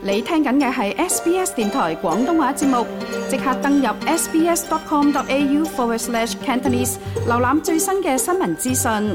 你聽緊嘅係 SBS 電台廣東話節目，即刻登入 sbs.com.au/Cantonese 瀏覽最新嘅新聞資訊。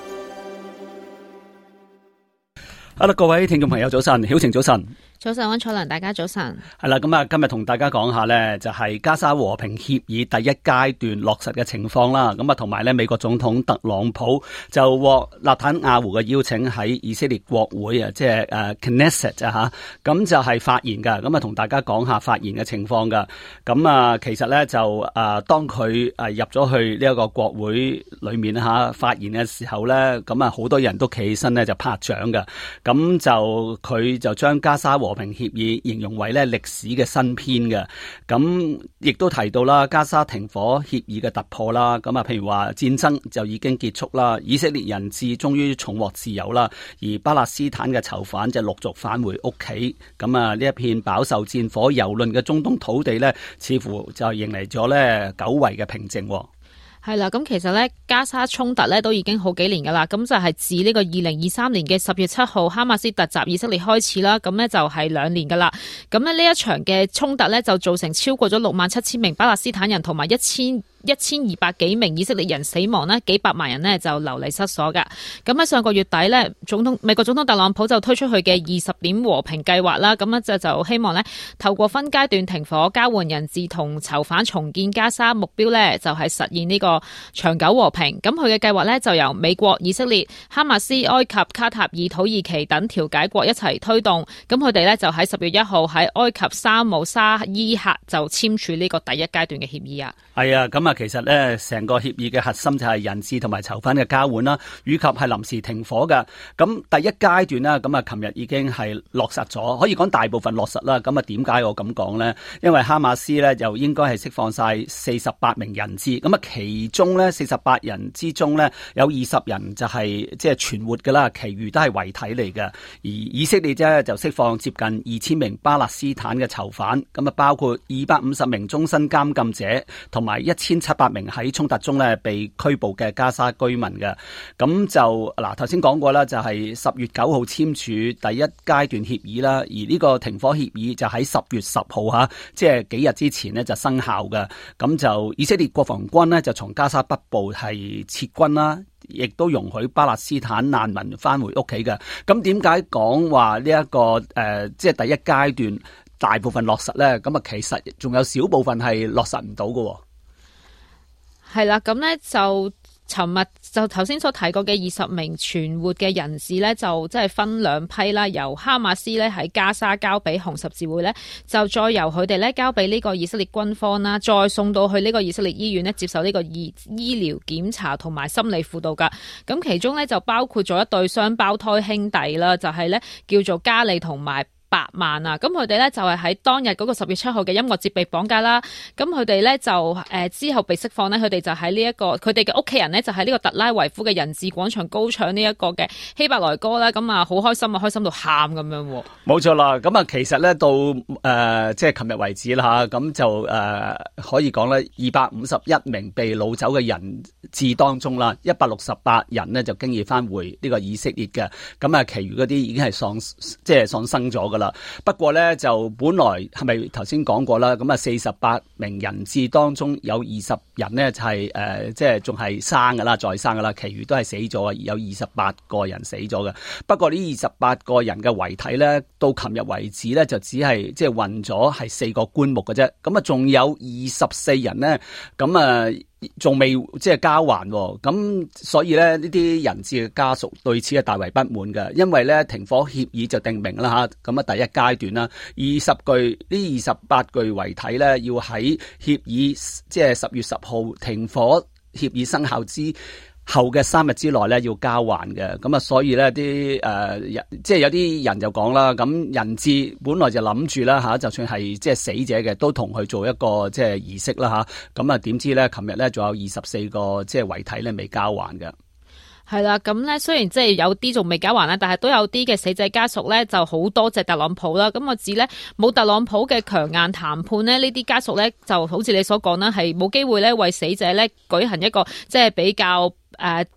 Hello， 各位聽眾朋友早晨，曉晴早晨。 早晨，溫楚良，大家早晨。 係啦，咁啊，今日同大家講下呢，就係加沙和平協議第一階段落實嘅情況啦。咁啊，同埋呢，美國總統特朗普就獲納坦亞胡嘅邀請喺以色列國會啊，即係Knesset 啊吓，咁就係發言噶。咁啊，同大家講下發言嘅情況噶。咁啊，其實呢，就當佢入咗去呢一個國會裏面吓發言嘅時候呢，咁啊，好多人都企起身呢，就拍掌噶。咁就佢就將加沙和平協議形容為咧歷史嘅新篇嘅，咁亦都提到啦，加沙停火協議嘅突破啦，咁啊，譬如話戰爭就已經結束啦，以色列人質終於重獲自由啦，而巴勒斯坦嘅囚犯就陸續返回屋企，咁啊，呢一片飽受戰火蹂躪嘅中東土地呢，似乎就迎嚟咗呢久違嘅平靜。 係啦，咁其實咧加沙衝突咧都已經好幾年噶啦，咁就係自呢個2023年嘅10月7號哈馬斯突襲以色列開始啦，咁呢就係2年噶啦。咁呢一場嘅衝突呢，就造成超過咗67000名巴勒斯坦人同埋1200幾名以色列人死亡呢，幾百萬人呢就流離失所噶。咁喺上個月底呢，美國總統特朗普就推出佢嘅20點和平計劃啦，咁呢就希望呢透過分階段停火、交換人質同囚犯重建加沙，目標呢就係實現呢個長久和平。咁佢嘅計劃呢，就由美國、以色列、哈馬斯、埃及、卡塔爾、土耳其等調解國一齊推動。咁佢哋呢，就喺10月1號喺埃及沙姆沙伊赫就簽署呢個第一階段嘅協議啊。 係啊，咁啊，其實咧，成個協議嘅核心就係人質同埋囚犯嘅交換啦，以及係臨時停火嘅。咁第一階段啦，咁啊，琴日已經係落實咗，可以講大部分落實啦。咁啊，點解我咁講呢？因為哈馬斯咧就應該係釋放晒48名人質，咁啊，其中咧48人之中咧有20人就係即係存活噶啦，其餘都係遺體嚟嘅。而以色列咧就釋放接近2000名巴勒斯坦嘅囚犯，咁啊，包括250名終身監禁者同埋1700名喺衝突中咧被拘捕嘅加沙居民嘅。咁就嗱，頭先講過啦，就係10月9號簽署第一階段協議啦，而呢個停火協議就喺10月10號吓，即係幾日之前呢就生效嘅。咁就以色列國防軍呢就從加沙北部係撤軍啦，亦都容許巴勒斯坦難民翻回屋企嘅。咁點解講話呢一個即係第一階段大部分落實呢？咁啊，其實仲有少部分係落實唔到嘅。 係啦，咁呢就尋日就頭先所提過嘅20名存活嘅人士呢，就即係分兩批啦，由哈馬斯呢喺加沙交俾紅十字會呢，就再由佢哋呢交俾呢個以色列軍方啦，再送到去呢個以色列醫院呢接受呢個醫療檢查同埋心理輔導噶。咁其中呢，就包括咗一對雙胞胎兄弟啦，就係呢叫做加利同埋8萬啊！咁佢哋咧就係喺當日嗰個10月7號嘅音樂節被綁架啦。咁佢哋咧就之後被釋放咧，佢哋就喺呢一個佢哋嘅屋企人咧就喺呢個特拉維夫嘅人質廣場高唱呢一個嘅希伯來歌啦。咁啊好開心啊，開心到喊咁樣。冇錯啦。咁啊其實咧到即係琴日為止啦吓，咁就可以講咧251名被擄走嘅人質當中啦，168人呢就經已翻回呢個以色列嘅。咁啊，其餘嗰啲已經係喪生咗噶。不過咧就本來係咪頭先講過啦？咁啊48名人質當中有20人呢就係即係仲係生噶啦，再生噶啦，其餘都係死咗，有28個人死咗嘅。不過呢28個人嘅遺體咧，到琴日為止咧就只係即係運咗係4個棺木嘅啫。咁啊仲有24人呢，咁啊仲未即係交還，咁所以咧呢啲人質嘅家屬對此係大為不滿嘅，因為咧停火協議就定明啦吓，咁啊第一階段啦28具遺體咧要喺協議即係10月10號停火協議生效之後嘅3日之內咧要交還嘅。咁啊所以咧啲即係有啲人就講啦，咁人質本來就諗住啦吓，就算係即係死者嘅都同佢做一個即係儀式啦吓，咁啊點知咧琴日咧仲有24個即係遺體咧未交還嘅。 係啦，咁咧雖然即係有啲仲未交還啦，但係都有啲嘅死者家屬咧就好多謝特朗普啦。咁我指咧冇特朗普嘅強硬談判咧，呢啲家屬咧就好似你所講啦，係冇機會咧為死者咧舉行一個即係比較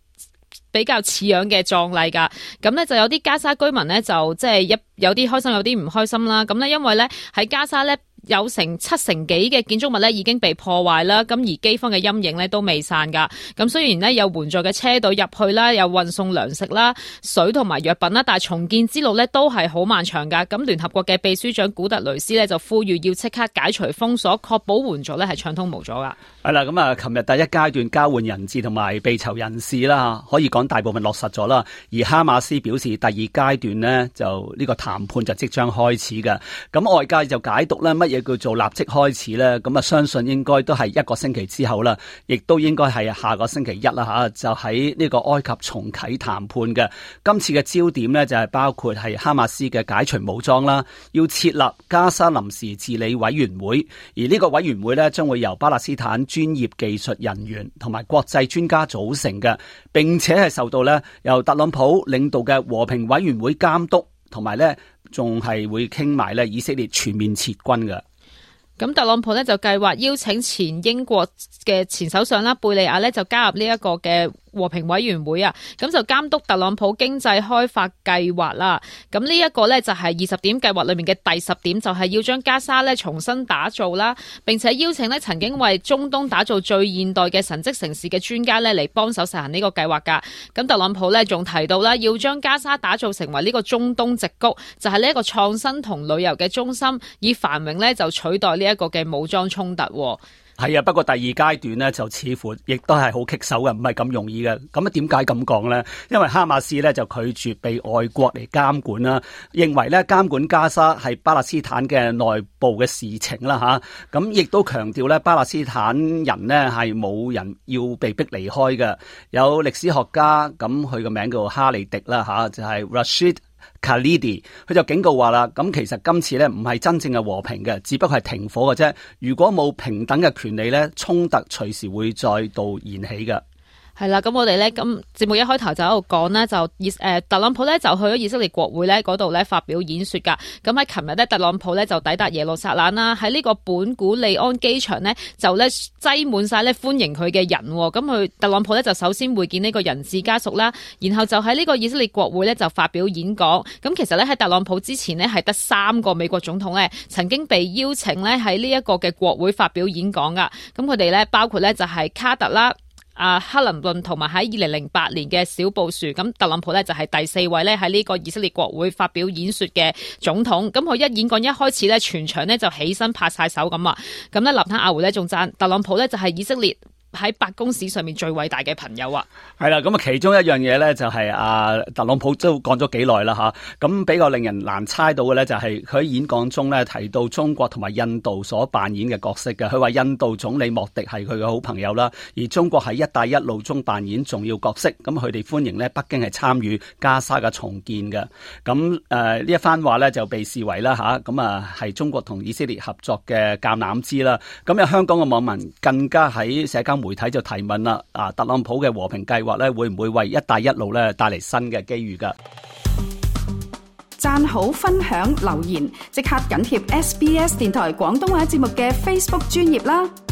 比較似樣嘅葬禮㗎。咁咧就有啲加沙居民咧就即係有啲開心，有啲唔開心啦。咁咧因為咧喺加沙咧有成70%幾嘅建築物咧已經被破壞啦，咁而饑荒嘅陰影咧都未散㗎。咁雖然咧有援助嘅車隊入去啦，有運送糧食啦、水同埋藥品啦，但係重建之路咧都係好漫長㗎。咁聯合國嘅秘書長古特雷斯咧就呼籲要即刻解除封鎖，確保援助咧係暢通無阻㗎。 係啦，咁啊，琴日第一階段交換人質同埋被囚人士啦，可以講大部分落實咗啦。而哈馬斯表示第二階段呢，就呢個談判就即將開始嘅。咁外界就解讀咧乜嘢叫做立即開始咧？咁啊，相信應該都係1個星期之後啦，亦都應該係下個星期一啦吓，就喺呢個埃及重啟談判嘅。今次嘅焦點呢，就係包括係哈馬斯嘅解除武裝啦，要設立加沙臨時治理委員會，而呢個委員會呢，將會由巴勒斯坦專業技術人員同埋國際專家組成嘅，並且係受到咧由特朗普領導嘅和平委員會監督，同埋咧仲係會傾埋咧以色列全面撤軍嘅。 咁特朗普呢，就計劃邀請前英國嘅前首相啦貝利亞呢，就加入呢一個嘅和平委員會啊，咁就監督特朗普經濟開發計劃啦。咁呢一個呢，就係20點計劃裏面嘅第10點，就係要將加沙呢重新打造啦，並且邀請呢曾經為中東打造最現代嘅神蹟城市嘅專家呢嚟幫手實行呢個計劃噶。咁特朗普呢，仲提到啦，要將加沙打造成為呢個中東矽谷，就係呢一個創新同旅遊嘅中心，以繁榮呢就取代呢一個嘅武裝衝突。 係啊，不過第二階段呢，就似乎亦都係好棘手嘅，唔係咁容易嘅。咁啊，點解咁講呢？因為哈馬斯呢就拒絕被外國嚟監管啦，認為呢監管加沙係巴勒斯坦嘅內部嘅事情啦吓。咁亦都強調呢，巴勒斯坦人呢係冇人要被逼離開嘅。有歷史學家咁佢個名叫哈利迪啦吓，就係 Rashid Khalidi， 佢就警告話啦，咁其實今次呢唔係真正嘅和平嘅，只不過係停火嘅啫。如果冇平等嘅權利呢，衝突隨時會再度燃起嘅。 係啦，咁我哋咧，咁節目一開頭就喺度講呢，就特朗普咧就去咗以色列國會咧嗰度咧發表演說噶。咁喺琴日咧，特朗普咧就抵達耶路撒冷啦，喺呢個本古利安機場呢，就咧擠滿晒咧歡迎佢嘅人。咁特朗普咧就首先會見呢個人質家屬啦，然後就喺呢個以色列國會咧就發表演講。咁其實咧喺特朗普之前呢，係得3個美國總統咧曾經被邀請咧喺呢一個嘅國會發表演講噶。咁佢哋咧包括咧就係卡特啦、克林頓同埋喺2008年嘅小布殊。咁特朗普呢，就係第4位咧喺呢個以色列國會發表演說嘅總統。咁佢一演講一開始呢，全場呢就起身拍晒手咁啊。咁呢，納坦雅胡呢仲讚特朗普呢就係以色列喺白宮史上面最偉大嘅朋友啊。係啦， 咁啊其中一樣嘢咧就係特朗普都講咗幾耐啦吓，咁比較令人難猜到嘅咧就係佢喺演講中咧提到中國同埋印度所扮演嘅角色嘅。佢話印度總理莫迪係佢嘅好朋友啦，而中國喺一帶一路中扮演重要角色。咁佢哋歡迎咧北京係參與加沙嘅重建嘅。咁呢一番話咧就被視為啦吓，咁啊係中國同以色列合作嘅橄欖枝啦。咁有香港嘅網民更加喺社交媒體就提問啦，特朗普嘅和平計劃咧，會唔會為一帶一路咧帶嚟新嘅機遇噶？ 讚好、分享、留言，即刻緊貼SBS 電台廣東話節目嘅 Facebook 專頁啦！